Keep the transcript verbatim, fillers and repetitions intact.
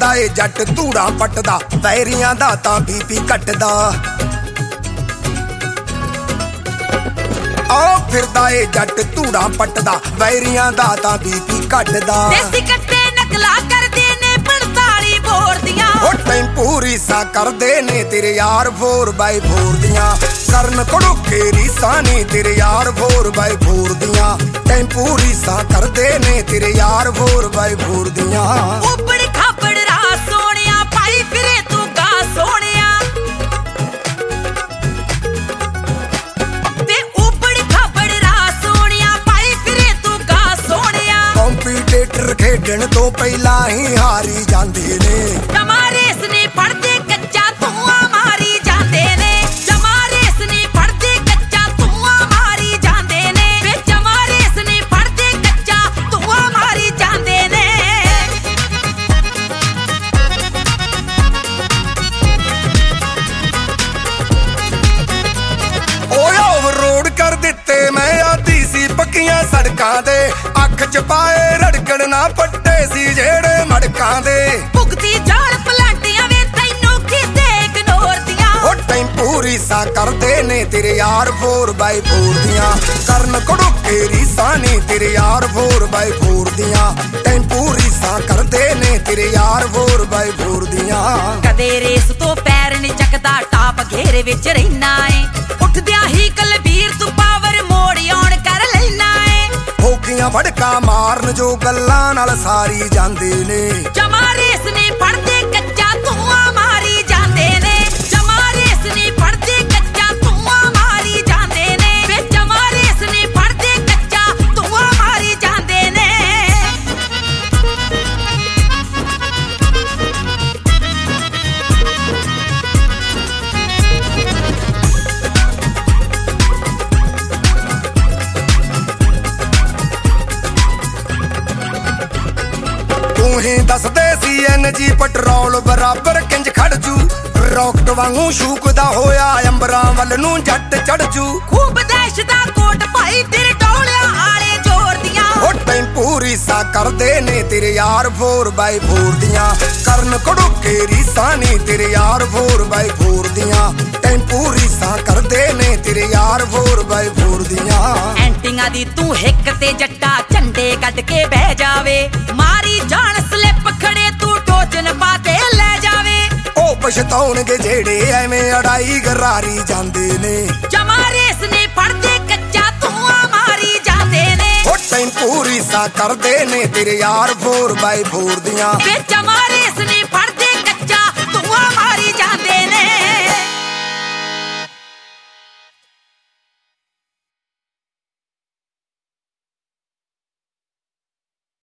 ਫਿਰਦਾ ਏ ਜੱਟ ਧੂੜਾਂ ਪੱਟਦਾ, ਵੈਰੀਆਂ ਦਾ ਤਾਂ ਬੀਪੀ ਘਟਦਾ। ਆ ਫਿਰਦਾ ਏ ਜੱਟ ਧੂੜਾਂ ਪੱਟਦਾ, ਵੈਰੀਆਂ ਦਾ ਤਾਂ ਬੀਪੀ ਘਟਦਾ। ਦੇਸੀ ਕੱਟੇ ਨਕਲਾ ਕਰਦੇ ਨੇ ਪੰਤਾਲੀ ਬੋਰ ਦੀਆਂ, ਉਹ ਟੈਂਪੂ ਰੀਸਾਂ ਕਰਦੇ ਨੇ ਤੇਰੇ ਯਾਰ ਫੋਰ ਬਾਈ ਫੋਰ ਦੀਆਂ। ਕਰਨ ਕੜੋਕੇ ਰੀਸਾਂ ਨੇ ਤੇਰੇ ਯਾਰ ਫੋਰ ਬਾਈ ਫੋਰ ਦੀਆਂ। ਟੈਂਪੂ ਰੀਸਾਂ ਕਰਦੇ ਨੇ ਤੇਰੇ ਯਾਰ ਫੋਰ ਬਾਈ ਫੋਰ ਦੀਆਂ। ਉਬੜ ਖਾਬੜ ਰਾਹ ਸੋਹਣਿਆ ਪਾਈ ਫਿਰੇ ਤੂੰ ਗਾ ਸੋਹਣਿਆ, ਤੇ ਉਬੜ ਖਾਬੜ ਰਾਹ ਸੋਹਣਿਆ ਪਾਈ ਫਿਰੇ ਤੂੰ ਗਾ ਸੋਹਣਿਆ। ਕੰਪੀਟੀਟਰ ਖੇਡਣ ਤੋਂ ਪਹਿਲਾਂ ਹੀ ਹਾਰੀ ਜਾਂਦੇ ਨੇ, ਜਮਾ ਰੇਸ ਨੇ ਫੜਦੇ ਕੱਚਾ ਧੂਆਂ ਮਾਰੀ ਜਾਂਦੇ ਨੇ। ਜਮਾ ਰੇਸ ਨੇ ਫੜਦੇ ਕੱਚਾ ਧੂਆਂ ਮਾਰੀ ਜਾਂਦੇ ਨੇ, ਵੇ ਜਮਾ ਰੇਸ ਨੇ ਫੜਦੇ ਕੱਚਾ ਧੂਆਂ ਮਾਰੀ ਜਾਂਦੇ ਨੇ। ਓਏ ਓਵਰਲੋਡ ਕਰ ਦਿੱਤੇ ਮੈਂ ਆਦੀ ਸੀ ਪੱਕੀਆਂ ਸੜਕਾਂ ਦੇ, ਅੱਖ ਚ ਪਾਏ ਰੜਕਣ ਨਾ ਪੱਟੇ ਸੀ ਜਿਹੜੇ ਮੜਕਾਂ ਦੇ। ਭੁਗਤੀ ਜਾਲ ਪਲਾਂਟੀਆਂ ਵੇ ਤੈਨੂੰ ਕਿਤੇ ਇਗਨੋਰ ਦੀਆਂ, ਉਹ ਟੈਂਪੂ ਰੀਸਾਂ ਕਰਦੇ ਨੇ ਤੇਰੇ ਯਾਰ ਫੋਰ ਬਾਈ ਫੋਰ ਦੀਆਂ। ਕਰਨ ਕੜੋਕੇ ਰੀਸਾਂ ਨੇ ਤੇਰੇ ਯਾਰ ਫੋਰ ਬਾਈ ਫੋਰ ਦੀਆਂ। ਟੈਂਪੂ ਰੀਸਾਂ ਕਰਦੇ ਨੇ ਤੇਰੇ ਯਾਰ ਫੋਰ ਬਾਈ ਫੋਰ ਦੀਆਂ। ਕਦੇ ਰੇਸ ਤੋਂ ਪੈਰ ਨੀ ਚੱਕਦਾ, ਟਾਪ ਘੇਰੇ ਵਿੱਚ ਰਹਿਣਾ ਏ। ਉੱਠਦਿਆਂ ਹੀ ਕਲਬੀਰ ਤੂੰ ਪਾਵਰ ਮੋੜ ਆਉਣ ਕਰ ਲੈਣਾ ਏ। ਹੋਕੀਆਂ ਵੜਕਾ ਮਾਰਨ ਜੋ ਗੱਲਾਂ ਨਾਲ ਸਾਰੀ ਜਾਂਦੇ ਨੇ, ਜਮਾ ਰੇਸ ਨੇ ਫੜਦੇ ਕੱਚਾ ਧੂਆਂ ਮਾਰੀ ਜਾਂਦੇ ਨੇ। ਜਮਾ ਰੇਸ ਨੇ ਫੜਦੇ ਕੱਚਾ ਧੂਆਂ ਮਾਰੀ ਜਾਂਦੇ ਨੇ, ਵੇ ਜਮਾ ਰੇਸ ਨੇ ਫੜਦੇ ਕੱਚਾ ਧੂਆਂ ਮਾਰੀ ਜਾਂਦੇ ਨੇ। ਤੂੰ ਹੀ ਦੱਸਦੇ ਸੀ ਐਨਜੀ ਪੈਟਰੋਲ ਬਰਾਬਰ ਕਿੰਜ ਖੜਜੂ। ਰੌਕਟ ਵਾਂਗੂ ਸ਼ੂਕਦਾ ਹੋਇਆ ਅੰਬਰਾਂ ਵੱਲ ਨੂੰ ਜੱਟ ਚੜਜੂ। ਖੂਬ ਦੇਸ਼ ਦਾ ਕੋਟ ਭਾਈ ਤੇਰੇ ਡੋਲਿਆਂ ਆਲੇ ਜ਼ੋਰ ਦੀਆਂ, ਉਹ ਟੈਂਪੂ ਰੀਸਾਂ ਕਰਦੇ ਨੇ ਤੇਰੇ ਯਾਰ ਫੋਰ ਬਾਈ ਫੋਰ ਦੀਆਂ। ਕਰਨ ਕੜੋਕੇ ਰੀਸਾਂ ਨੇ ਤੇਰੇ ਯਾਰ ਫੋਰ ਬਾਈ ਫੋਰ ਦੀਆਂ। ਟੈਂਪੂ ਰੀਸਾਂ ਕਰਦੇ ਨੇ ਤੇਰੇ ਯਾਰ ਫੋਰ ਬਾਈ ਫੋਰ ਦੀਆਂ। ਐਂਟੀਆਂ ਦੀ ਤੂੰ ਹਿੱਕ ਤੇ ਜੱਟਾ ਝੰਡੇ ਕੱਢ ਕੇ ਬਹਿ ਜਾਵੇ, ਮਾਰੀ ਜਾਣ ਸਲਿੱਪ ਖੜੇ ਤੂੰ ਟੋਚਨ ਪਾ ਕੇ ਲੈ ਜਾਵੇ। ਉਹ ਪਛਤਾਉਣਗੇ ਜਿਹੜੇ ਐਵੇਂ ਅੜਾਈ ਗਰਾਰੀ ਜਾਂਦੇ ਨੇ, ਜਮਾ ਰੇਸ ਨੇ ਫੜਦੇ ਕੱਚਾ ਧੂਆਂ ਮਾਰੀ ਜਾਂਦੇ ਨੇ। ਉਹ ਟੈਂਪੂ ਰੀਸਾਂ ਕਰਦੇ ਨੇ ਤੇਰੇ ਯਾਰ ਫੋਰ ਬਾਈ ਫੋਰ ਦੀਆਂ। ਵੇ ਜਮਾ